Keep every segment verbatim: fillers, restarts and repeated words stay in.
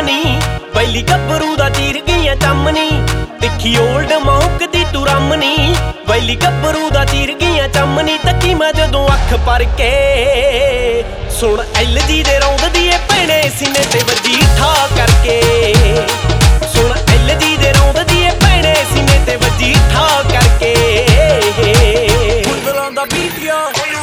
ਨੀ ਪਹਿਲੀ ਗੱਭਰੂ ਦਾ ਚੀਰ ਗਈਆਂ ਚੰਮਨੀ ਤਿੱਖੀ ਓਲਡ ਮੌਕ ਦੀ ਤੂੰ ਰਮਨੀ ਪਹਿਲੀ ਗੱਭਰੂ ਦਾ ਚੀਰ ਗਈਆਂ ਚੰਮਨੀ ਤੱਕੀ ਮੈਂ ਜਦੋਂ ਅੱਖ ਭਰ ਕੇ ਸੁਣ ਐਲ ਜੀ ਦੇ ਰੌਂਦਦੀ ਏ ਭੈਣੇ ਸੀਨੇ ਤੇ ਵੱਜੀ ਠਾ ਕਰਕੇ ਸੁਣ ਐਲ ਜੀ ਦੇ ਰੌਂਦਦੀ ਏ ਭੈਣੇ ਸੀਨੇ ਤੇ ਵੱਜੀ ਠਾ ਕਰਕੇ ਫੁੱਲਾਂ ਦਾ ਬੀਟੀਆ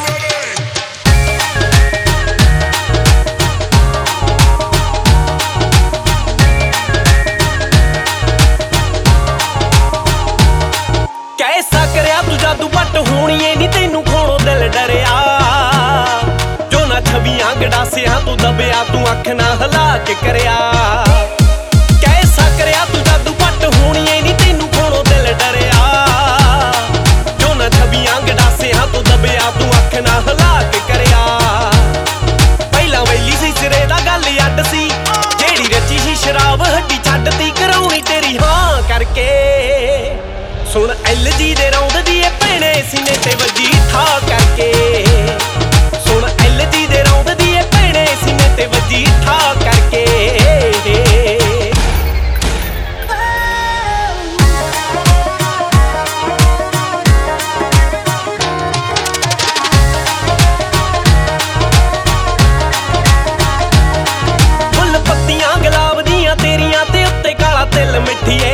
ਜਾਦੂ ਪੱਟ ਹੋਣੀਏ ਨੀ ਤੈਨੂੰ ਖੋਣੋ ਦਿਲ ਡਰਿਆ ਜੋ ਨਾ ਛਵੀਆਂ ਗੜਾਸਿਆਂ ਤੂੰ ਦਬਿਆ ਤੂੰ ਅੱਖ ਨਾ ਹਿਲਾ ਕੇ ਕਰਿਆ ਕੈਸਾ ਕਰਿਆ ਤੂੰ ਜਾਦੂ ਪੱਟ ਹੋਣੀਏ ਨੀ ਤੈਨੂੰ ਖੋਣੋ ਦਿਲ ਡਰਿਆ ਜੋ ਨਾ ਛਵੀਆਂ ਗੜਾਸਿਆਂ ਤੂੰ ਦਬਿਆ ਤੂੰ ਅੱਖ ਨਾ ਹਿਲਾ ਕੇ ਕਰਿਆ ਪਹਿਲਾਂ ਵੈਲੀ ਸੀ ਸਿਰੇ ਦਾ ਗੱਲ ਅੱਡ ਸੀ ਜਿਹੜੀ ਰਚੀ ਸੀ ਸ਼ਰਾਬ ਹੱਡੀ ਛੱਡਤੀ ਕਰਾਉਣੀ ਤੇਰੀ ਹਾਂ ਕਰਕੇ ਸੁਣ ਐਲ ਜੀ ਦੇ ਰੌਂਦਦੀ ਏ ਭੈਣੇ ਸੀਨੇ ਤੇ ਵੱਜੀ ਠਾ ਕਰਕੇ ਸੁਣ ਐਲ ਜੀ ਦੇ ਰੌਂਦਦੀ ਏ ਭੈਣੇ ਸੀਨੇ ਤੇ ਵੱਜੀ ਠਾ ਕਰਕੇ ਫੁੱਲ ਪੱਤੀਆਂ ਗੁਲਾਬ ਦੀਆਂ ਤੇਰੀਆਂ ਤੇ ਉੱਤੇ ਕਾਲਾ ਤਿਲ ਮਿੱਠੀਏ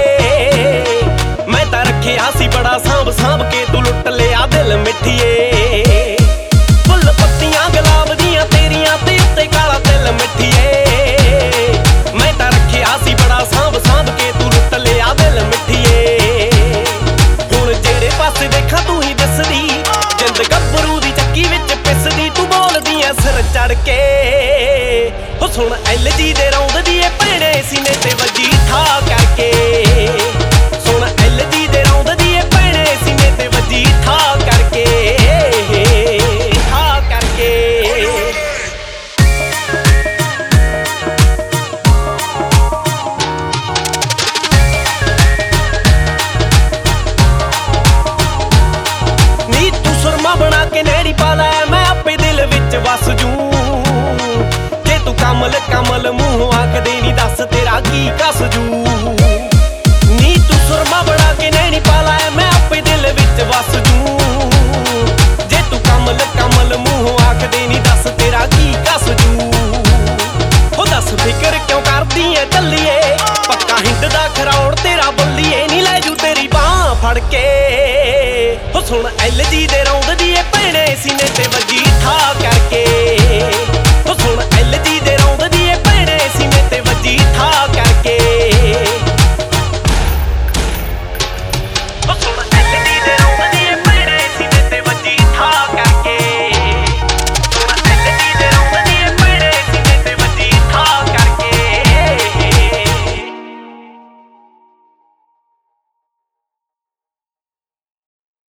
ਰੱਖਿਆ ਸੀ ਬੜਾ ਸਾਂਭ ਸਾਂਭ ਕੇ ਤੂੰ ਲੁੱਟ ਲਿਆ ਦਿਲ ਮਿੱਠੀਏ ਫੁੱਲ ਪੱਤੀਆਂ ਗੁਲਾਬ ਦੀਆਂ ਤੇਰੀਆਂ ਤੇ ਉੱਤੇ ਕਾਲਾ ਦਿਲ ਮਿੱਠੀਏ ਮੈਂ ਤਾਂ ਰੱਖਿਆ ਸੀ ਬੜਾ ਸਾਂਭ ਸਾਂਭ ਕੇ ਤੂੰ ਲੁੱਟ ਲਿਆ ਦਿਲ ਮਿੱਠੀਏ ਹੁਣ ਜਿਹੜੇ ਪਾਸੇ ਦੇਖਾਂ ਤੂੰ ਹੀ ਦਿਸਦੀ ਜਿੰਦ ਗੱਭਰੂ ਦੀ ਚੱਕੀ ਵਿੱਚ ਪਿਸਦੀ ਤੂੰ ਬੋਲਦੀ ਐ ਸਿਰ ਚੜ ਕੇ ਹੋ ਸੁਣ ਐਲ ਜੀ ਦੇ ਰੌਂਦਦੀ ਏ ਭੈਣੇ ਸੀਨੇ ਤੇ ਵੱਜੀ ਠਾ ਕਰਕੇ ਸੁਣ ਐਲ ਜੀ ਦੇ ਰੌਂਦਦੀ ਏ ਭੈਣੇ ਸੀਨੇ ਤੇ ਵੱਜੀ ਠਾ ਕਰਕੇ ਠਾ ਕਰਕੇ ਨੀ ਤੂੰ ਸੁਰਮਾ ਬਣਾ ਕੇ ਨਹਿਰੀ ਪਾ ਲੈ ਮੈਂ ਆਪੇ ਦਿਲ ਵਿੱਚ ਵਸ ਜੂ ਜੇ ਤੂੰ ਕਮਲ ਕਮਲ ਮੂੰਹੋਂ ਆਖਦੇ ਨੀ ਦੱਸ ਤੇਰਾ ਕੀ ਕੱਸ ਜੂ ਨੀ ਤੂੰ ਸੁਰਮਾ ਬਣਾ ਕੇ ਨੈਣੀ ਪਾ ਲੈ ਮੈਂ ਆਪੇ ਦਿਲ ਵਿੱਚ ਵਸ ਜੂ ਜੇ ਤੂੰ ਕਮਲ ਕਮਲ ਮੂੰਹੋਂ ਆਖਦੇ ਨੀ ਦੱਸ ਤੇਰਾ ਕੀ ਕੱਸ ਜੂ ਹੋ ਦੱਸ ਫਿਕਰ ਕਿਉਂ ਕਰਦੀ ਐ ਚੱਲੀਏ ਪੱਕਾ ਹਿੰਦ ਦਾ ਖਰੌੜ ਤੇਰਾ ਬੱਲੀਏ ਨੀ ਲੈ ਜੂ ਤੇਰੀ ਬਾਂਹ ਫੜ ਕੇ ਹੋ ਸੁਣ ਐਲ ਜੀ ਦੇ